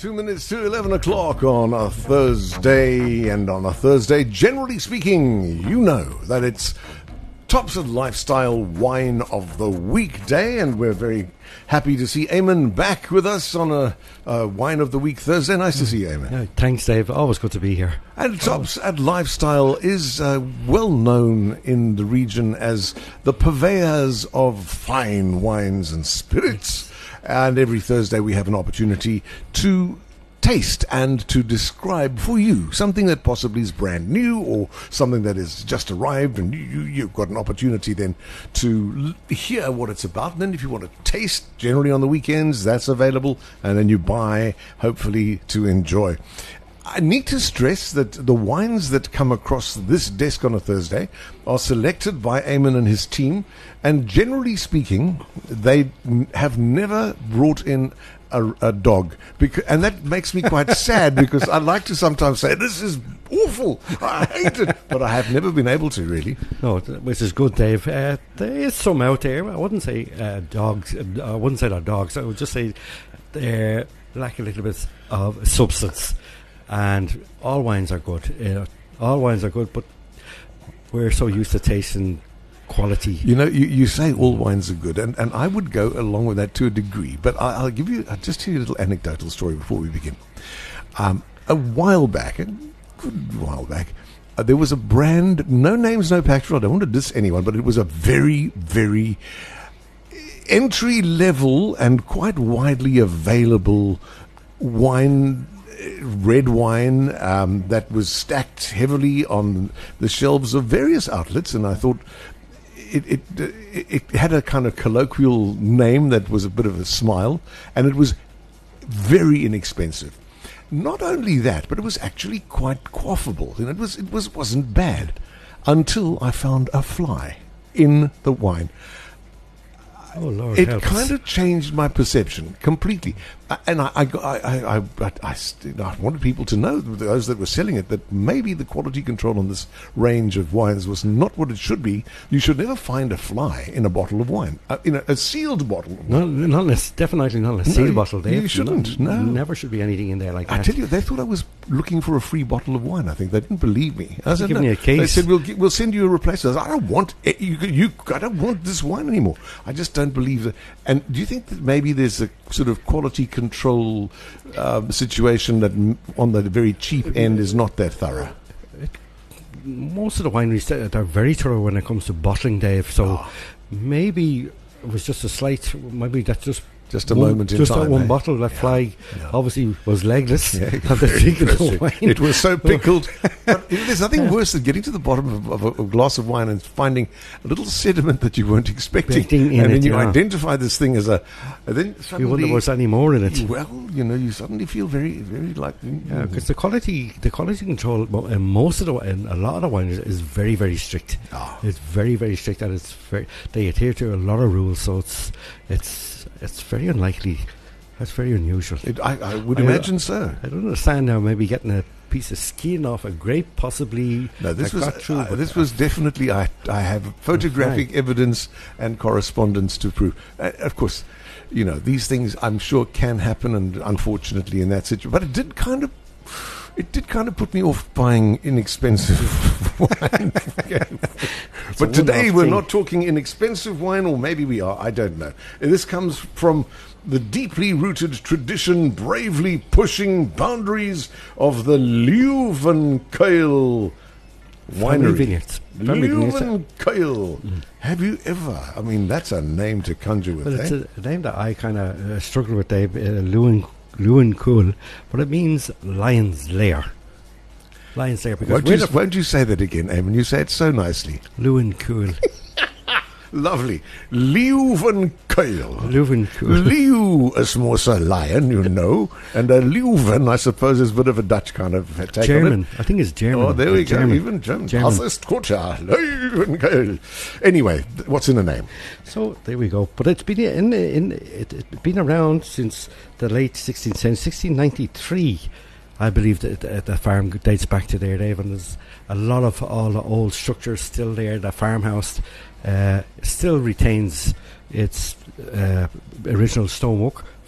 2 minutes to 11 o'clock on a Thursday, and on a Thursday, generally speaking, you know that it's Tops of Lifestyle Wine of the Week Day, and we're very happy to see Eamon back with us on a Wine of the Week Thursday. Nice to see you, Eamon. Yeah, thanks, Dave. Always good to be here. And Tops at Lifestyle is well known in the region as the purveyors of fine wines and spirits. And every Thursday we have an opportunity to taste and to describe for you something that possibly is brand new or something that has just arrived, and you've got an opportunity then to hear what it's about. And then if you want to taste, generally on the weekends, that's available, and then you buy, hopefully, to enjoy. I need to stress that the wines that come across this desk on a Thursday are selected by Eamon and his team, and generally speaking, they have never brought in a dog, and that makes me quite sad, because I like to sometimes say, this is awful, I hate it, but I have never been able to, really. No, which is good, Dave. There is some out there. I wouldn't say dogs. I wouldn't say they're dogs. I would just say they lack a little bit of substance. And all wines are good. All wines are good, but we're so used to tasting quality. You know, you say all wines are good, and I would go along with that to a degree. But I'll give you, just tell you a little anecdotal story before we begin. A while back, a good while back, there was a brand, no names, no packs. I don't want to diss anyone, but it was a very, very entry level and quite widely available wine. Red wine that was stacked heavily on the shelves of various outlets, and I thought it had a kind of colloquial name that was a bit of a smile, and it was very inexpensive. Not only that, but it was actually quite quaffable. You know, it wasn't bad until I found a fly in the wine. Oh, Lord, it helps. kind of changed my perception completely, and I wanted people to know, those that were selling it, that maybe the quality control on this range of wines was not what it should be. You should never find a fly in a bottle of wine, in a sealed bottle. Definitely not a sealed bottle, Dave. You shouldn't. No, never should be anything in there like that. I tell you, they thought I was looking for a free bottle of wine. I think they didn't believe me. I said, giving you a case. They said, we'll send you a replacement. I said, I don't want I don't want this wine anymore. I just don't believe that. And do you think that maybe there's a sort of quality control situation that on the very cheap end is not that thorough? Most of the wineries, they're very thorough when it comes to bottling, Dave. So maybe it was just a slight, maybe that's just a moment in time. Just that one bottle, that fly obviously was legless. Yeah, it was so pickled. But there's nothing worse than getting to the bottom of a glass of wine and finding a little sediment that you weren't expecting. And then you identify this thing as a... Then you wonder what's any more in it. Well, you suddenly feel very, very like... Yeah, because the quality control in most of in a lot of the wine is very, very strict. Oh. It's very, very strict, and they adhere to a lot of rules, so it's very unlikely. That's very unusual. I would imagine so. I don't understand how maybe getting a piece of skin off a grape possibly. No, this was definitely. I have photographic evidence and correspondence to prove. Of course, these things I'm sure can happen, and unfortunately in that situation, but it did kind of put me off buying inexpensive wine. But today we're not talking inexpensive wine, or maybe we are, I don't know. This comes from the deeply rooted tradition, bravely pushing boundaries of the Leuvenkuil winery. Leuvenkuil. Have you ever? I mean, that's a name to conjure with. Well, it's a name that I kind of struggle with, Dave. Leuvenkuil, but it means lion's lair. Lion's lair. Because won't you say that again, Eamon? You say it so nicely. Leuvenkuil. Lovely. Leuvenkuil. Leuvenkuil. A small lion, and a Leuven, I suppose, is a bit of a Dutch kind of take German. on it. I think it's German. Oh, there we go. Even German. Leuvenkuil. Anyway, what's in the name? So there we go. But it's been it's been around since the late 16th century, 1693. I believe that the farm dates back to there, Dave, and there's a lot of all the old structures still there. The farmhouse still retains its original stonework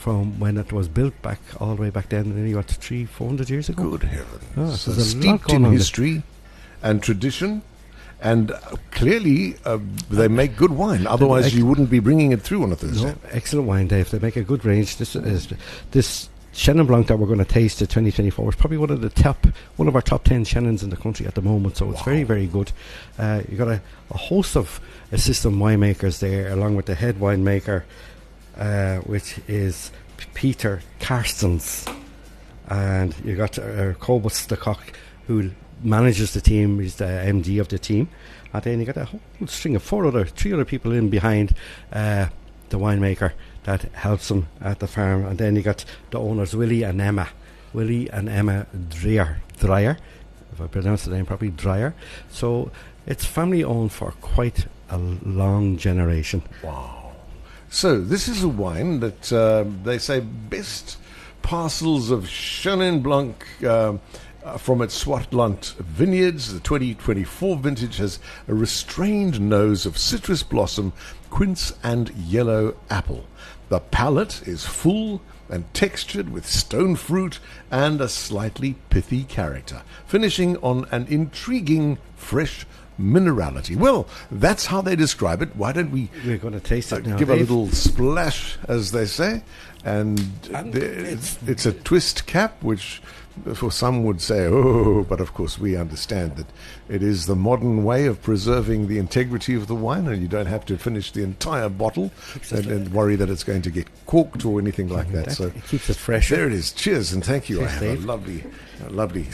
from when it was built back all the way back then, nearly what, 300-400 years ago. Good heavens! So there's a lot steeped going in on history and tradition. And clearly, they make good wine. Otherwise, you wouldn't be bringing it through on a Thursday. No, excellent wine, Dave. They make a good range. This Chenin Blanc that we're going to taste in 2024 is probably one of our top 10 Chenins in the country at the moment. So it's very, very good. You've got a host of assistant winemakers there, along with the head winemaker, which is Peter Karstens, and you got Cobus de Kock, who manages the team. He's the MD of the team, and then you got a whole string of three other people in behind the winemaker that helps them at the farm, and then you got the owners Willie and Emma Dreyer, if I pronounce the name properly, Dreyer. So it's family owned for quite a long generation. Wow! So this is a wine that they say best parcels of Chenin Blanc. From its Swartland vineyards. The 2024 vintage has a restrained nose of citrus blossom, quince and yellow apple. The palate is full and textured with stone fruit and a slightly pithy character, finishing on an intriguing fresh minerality. Well, that's how they describe it. Why don't we're going to taste it now, give Dave. a little splash, as they say, and it's a twist cap, which for some would say, oh, but of course we understand that it is the modern way of preserving the integrity of the wine, and you don't have to finish the entire bottle and worry that it's going to get corked or anything like that. So it keeps it fresh. There it is. Cheers, and thank you. Cheers, I have Dave. a lovely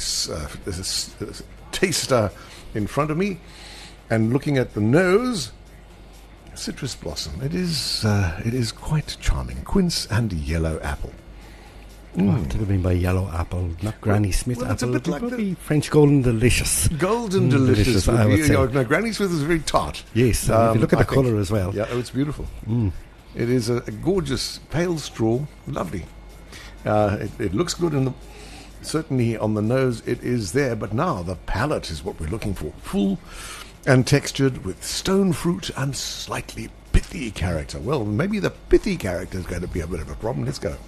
taster in front of me, and looking at the nose, citrus blossom. It is quite charming. Quince and yellow apple. What do you mean by yellow apple? Not Granny Smith Well, it's a apple. bit like the French Golden Delicious. Golden delicious. I would say. No, Granny Smith is very tart. Yes, and if you look at the colour as well. Yeah, it's beautiful. It is a gorgeous pale straw. Lovely. It looks good certainly on the nose. It is there, but now the palate is what we're looking for. Full and textured with stone fruit and slightly pithy character. Well, maybe the pithy character is going to be a bit of a problem. Let's go.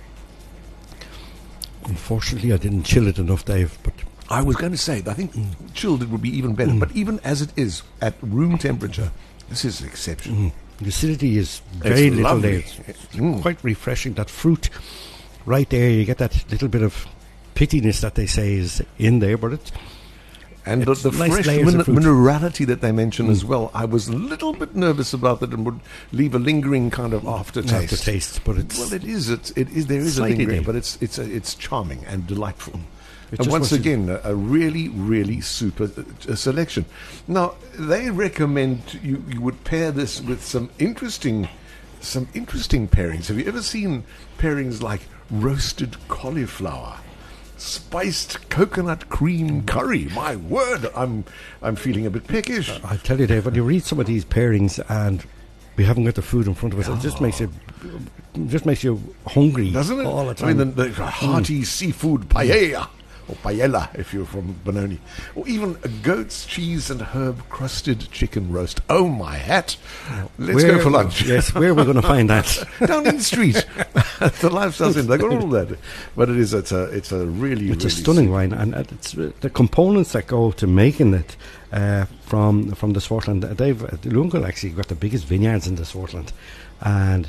Unfortunately, I didn't chill it enough, Dave. But I was going to say, I think chilled it would be even better. But even as it is at room temperature, this is an exception. The acidity is very It's little lovely. there. It's quite refreshing. That fruit, right there, you get that little bit of pittiness that they say is in there, but it's And It's the nice fresh layers of fruit. minerality that they mention as well. I was a little bit nervous about that and would leave a lingering kind of aftertaste. But it's Well, it is. There is a slightly lingering, deep. but it's charming and delightful. It And just once wants to- again, a really, really super selection. Now, they recommend you would pair this with some interesting pairings. Have you ever seen pairings like roasted cauliflower, spiced coconut cream curry? My word, I'm feeling a bit peckish. I tell you, Dave, when you read some of these pairings and we haven't got the food in front of us, it just makes you hungry, Doesn't it? all the I time. mean, the hearty seafood paella, or paella if you're from Benoni, or even a goat's cheese and herb crusted chicken roast. Oh my hat! Let's go for lunch. Yes, where are we going to find that? Down in the street, the Lifestyle Inn. They got all that, but it's a really It's really a stunning wine, and it's the components that go to making it from the Swartland. Lungal actually got the biggest vineyards in the Swartland, and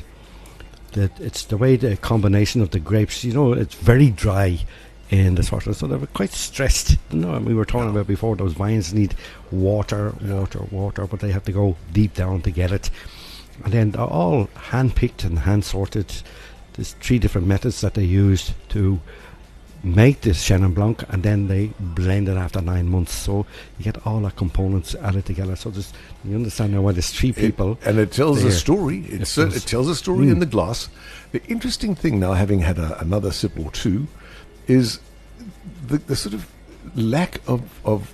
it's the way the combination of the grapes. You know, it's very dry in the Swartland, so they were quite stressed. You know, we were talking about before, those vines need water, but they have to go deep down to get it. And then they're all hand-picked and hand-sorted. There's 3 different methods that they used to make this Chenin Blanc, and then they blend it after 9 months. So you get all the components added together. So you understand now why there's 3 people. And it tells a there. story. It tells a story in the glass. The interesting thing now, having had another sip or two, is the sort of lack of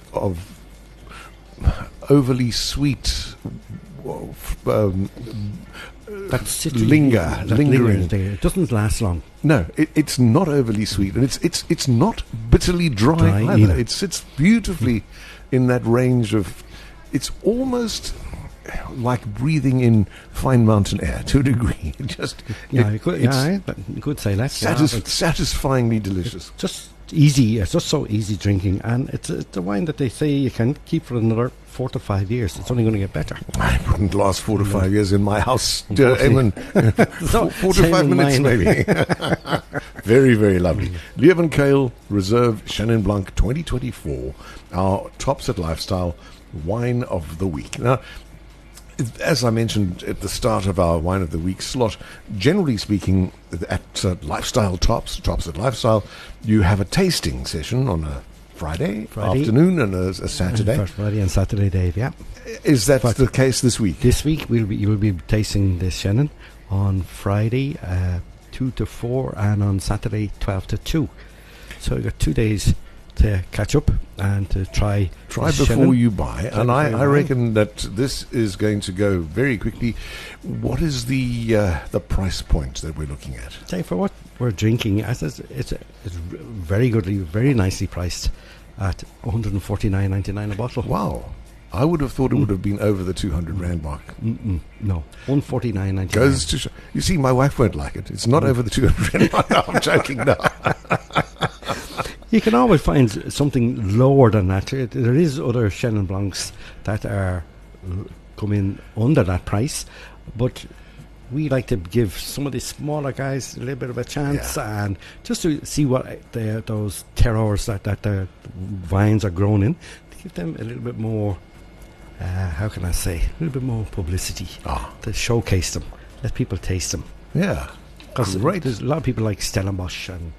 overly sweet lingering. There. It doesn't last long. No, it's not overly sweet, and it's not bitterly dry either. either. It sits beautifully in that range of. It's almost. like breathing in fine mountain air to a degree. You could say that. Satisfyingly delicious. Just easy. It's just so easy drinking, and it's a wine that they say you can keep for another 4 to 5 years. It's only going to get better. I wouldn't last 4 to 5 years in my house, Eamon. 4 to 5 minutes, maybe. Very, very lovely. Lieve and Kale Reserve Chenin Blanc 2024, our Tops at Lifestyle Wine of the Week. Now, as I mentioned at the start of our Wine of the Week slot, generally speaking, at Lifestyle Tops at Lifestyle, you have a tasting session on a Friday afternoon and a Saturday. First Friday and Saturday, Dave, yeah. Is that the case this week? This week, you'll be tasting this Chenin on Friday, 2 to 4, and on Saturday, 12 to 2. So you've got 2 days to catch up and to try before Chenin. You buy. And I reckon that this is going to go very quickly. What is the price point that we're looking at? Say, for what we're drinking, it's very goodly, very nicely priced at $149.99 a bottle. Wow. I would have thought it would have been over the 200 Rand mark. No, $149.99. Goes to show. You see, my wife won't like it. It's not over the 200 Rand mark. No, I'm joking now. You can always find something lower than that. There is other Chenin Blancs that are coming under that price, but we like to give some of the smaller guys a little bit of a chance, and just to see what those terroirs that the vines are grown in, to give them a little bit more, how can I say, a little bit more publicity, to showcase them, let people taste them. Yeah, because there's a lot of people like Stellenbosch and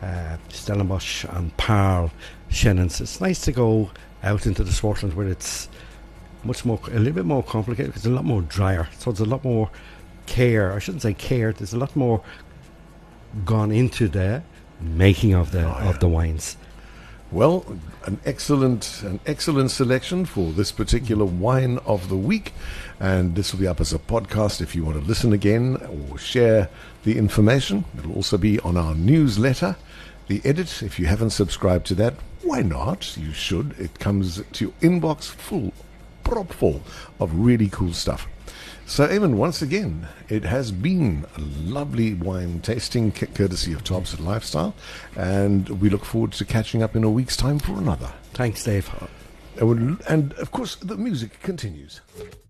Parle Chenins. It's nice to go out into the Swartland where it's a little bit more complicated, because it's a lot more drier. So there's a lot more care. I shouldn't say care. There's a lot more gone into the making of the wines. Well, an excellent selection for this particular Wine of the Week, and this will be up as a podcast if you want to listen again or share the information. It'll also be on our newsletter, The Edit. If you haven't subscribed to that, why not? You should. It comes to your inbox prop full of really cool stuff. So, Eamon, once again, it has been a lovely wine tasting courtesy of Tops at Lifestyle, and we look forward to catching up in a week's time for another. Thanks, Dave. And, of course, the music continues.